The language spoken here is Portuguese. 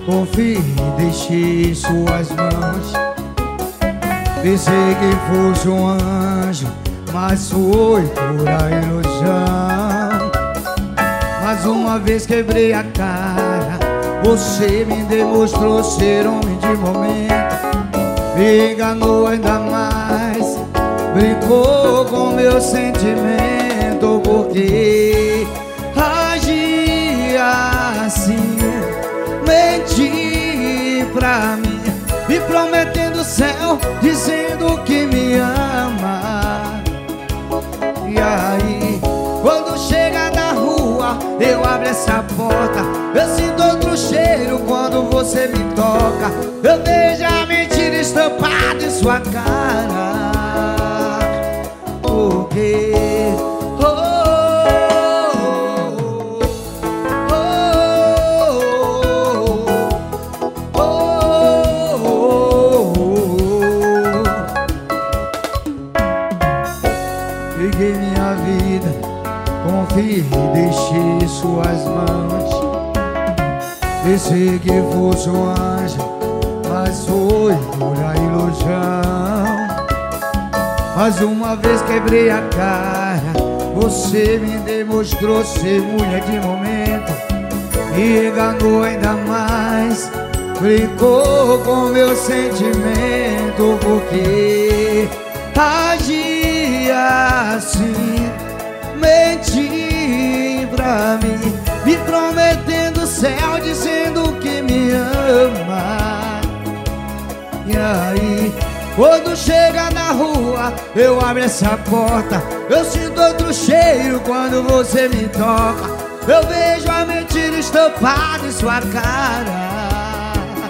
Confie, deixe suas mãos. Pensei que fosse um anjo, mas foi pura ilusão. Mais uma vez quebrei a cara, você me demonstrou ser homem de momento. Me enganou ainda mais, brincou com meu sentimento. Porque agia assim, menti pra mim, me prometendo o céu, dizendo que me ama. E aí, quando chega na rua, eu abro essa porta, eu sinto outro cheiro quando você me toca. Eu vejo a mentira estampada em sua cara. Porque peguei minha vida, confie, deixei suas mãos. Pensei que fosse um anjo, mas foi pura ilusão. Mais uma vez quebrei a cara, você me demonstrou ser mulher de momento. Me enganou ainda mais, brincou com meu sentimento. Porque agia assim, menti pra mim, me prometendo o céu, dizendo que me ama. E aí, quando chega na rua, eu abro essa porta, eu sinto outro cheiro quando você me toca. Eu vejo a mentira estampada em sua cara.